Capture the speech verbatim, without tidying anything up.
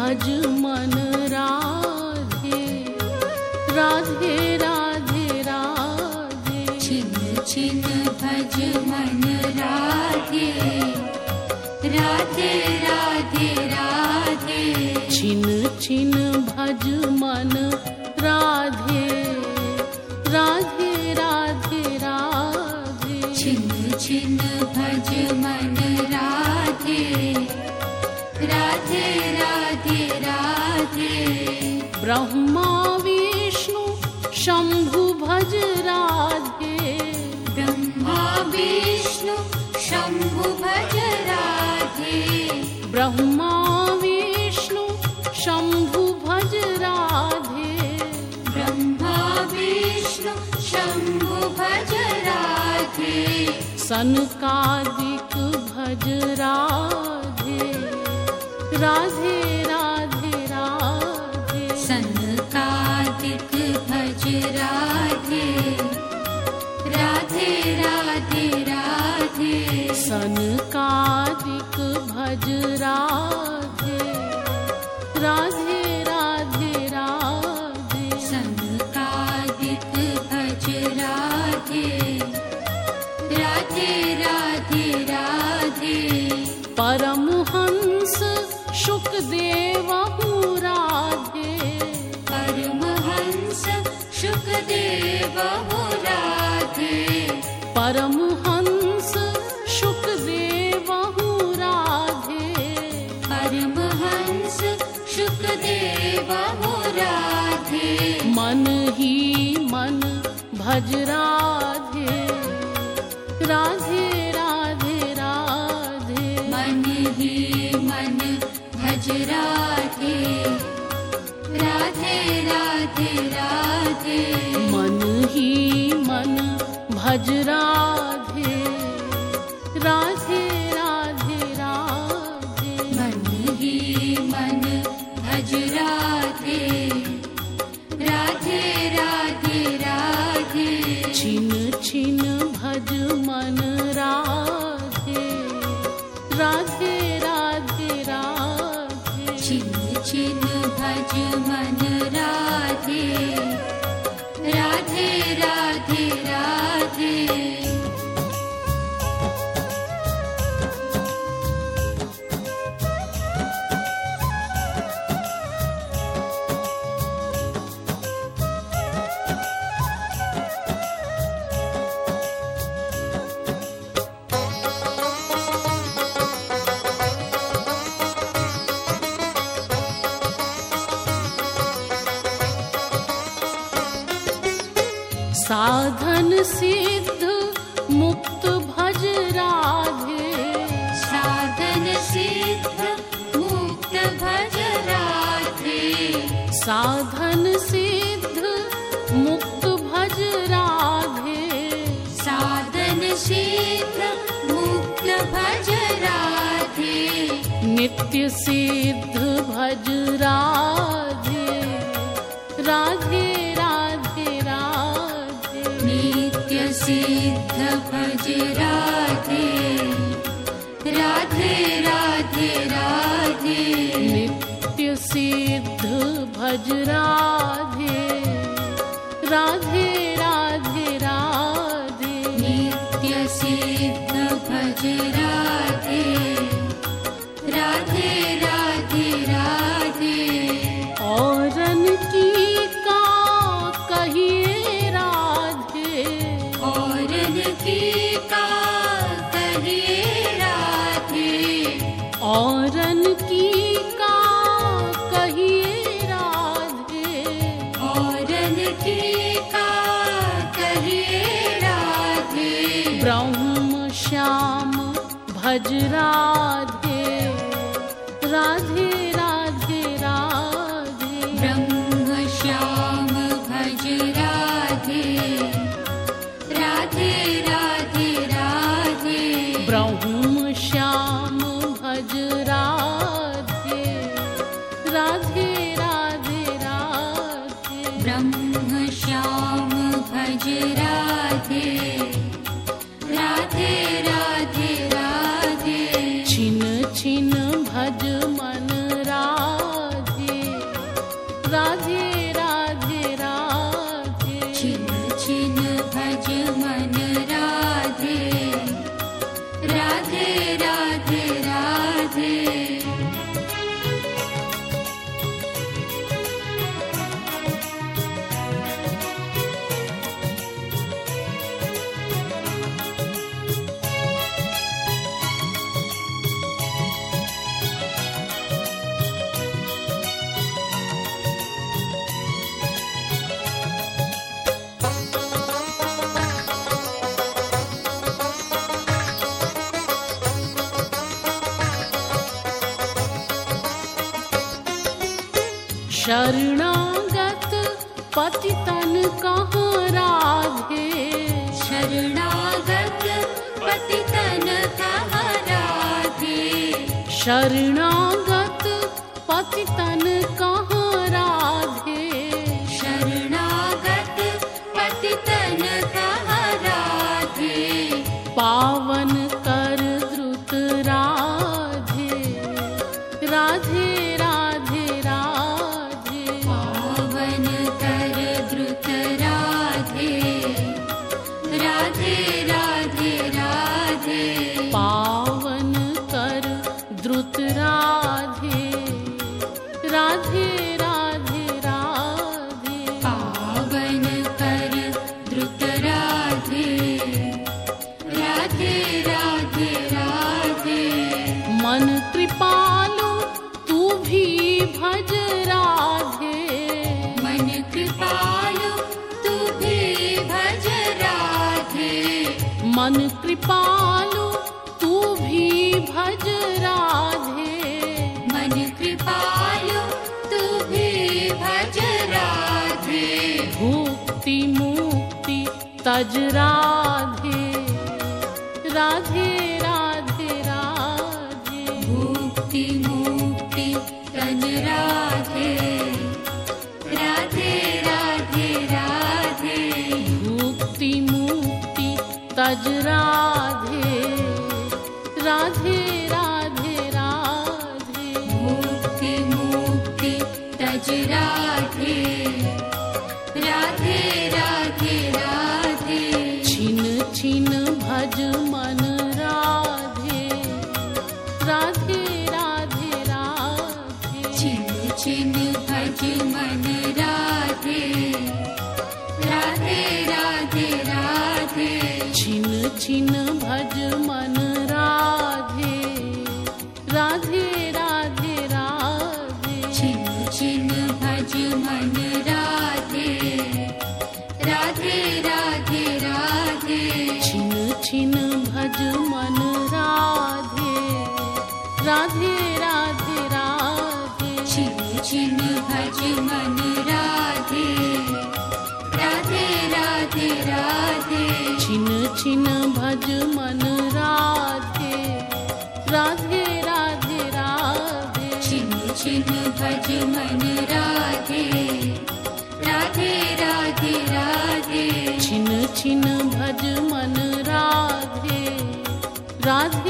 भज मन राधे, राधे राधे राधे। छिन छिन भज मन राधे, राधे राधे राधे। छिन छिन भज मन राधे, राधे राधे राधे। छिन छिन भज मन राधे, राधे राधे राधे। ब्रह्मा विष्णु शंभु भज राधे, ब्रह्मा विष्णु शंभु भज राधे। ब्रह्मा विष्णु शंभु भज राधे, ब्रह्मा विष्णु शंभु भज राधे। सनकादिक भज राधे, राधे राधे राधे। सनकादिक भज राधे, राधे राधे राधे। सनकादिक भज राधे, राधे राधे राधे। सनकादिक भज राधे, राधे राधे राधे। परमहंस शुकदेव राधे, परमहंस शुकदेव राधे। परमहंस शुकदेव राधे, परमहंस शुकदेव राधे। मन ही मन भज राधे, राधे राधे राधे। मन ही मन भज राधे, राधे राधे राधे। मन ही मन भज राधे, राधे राधे राधे। मन ही मन भज राधे, राधे राधे राधे। छिन छिन भज मन राधे, राधे राधे राधे। छिन छिन भज मन राधे, राधे राधे राधे। साधन सिद्ध मुक्त भज राधे, साधन सिद्ध मुक्त भज राधे। साधन सिद्ध मुक्त भज राधे। साधन सिद्ध मुक्त भज राधे। नित्य सिद्ध भज राधे, राधे राधे राधे। नित्य सिद्ध भज राधे, राधे राधे राधे। नित्य सिद्ध भज राधे, राधे राधे राधे। नित्य सिद्ध भज राधे, राधे राधे राधे। औरन की का कहिए राधे, औरन की का कहिए राधे। औरन की का कहिए राधे। औरन की का कहिए राधे। ब्रह्म श्याम भज राधे, राधे राधे राधे। ब्रह्म श्याम भज राधे, राधे राधे राधे। ब्रह्म श्याम भज राधे, राधे राधे राधे। ब्रह्म श्याम भज राधे, राधे राधे राधे। छिन छिन भज मन शरणागत पतितन कहाँ राधे, शरणागत पतितन कहाँ राधे, शरणागत पतितन कहाँ राधे, शरणागत पतितन कहाँ राधे, पावन कर द्रुत राधे, राधे राधे राधे, पावन कर द्रुत राधे, राधे राधे राधे, पावन कर द्रुत राधे, राधे राधे राधे, पावन कर द्रुत राधे, राधे राधे राधे, मन कृपालु तू भी भज राधे, मन कृपालु तू भी भज राधे, मन कृपालु तू भी भज राधे, मन कृपालु तू भी भज राधे, भुक्ति मुक्ति तज राधे, राधे राधे राधे, मुक्ति मुक्ति तज राधे, राधे राधे राधे, भुक्ति मुक्ति तज राधे, राधे राधे राधे, मुक्ति मुक्ति तज राधे, राधे राधे राधे, छिन छिन भज मन राधे, राधे राधे राधे, छिन छिन भज मन राधे, राधे राधे राधे, छिन छिन भज मन राधे, राधे राधे राधे, छिन छिन भज मन राधे, राधे राधे राधे, छिन छिन भज मन राधे, राधे राधे राधे, छिन छिन भज मन राधे, राधे राधे राधे, छिन छिन भज मन राधे, राधे राधे राधे, छिन छिन भज मन राधे, राधे राधे राधे, छिन छिन भज मन राधे, राधे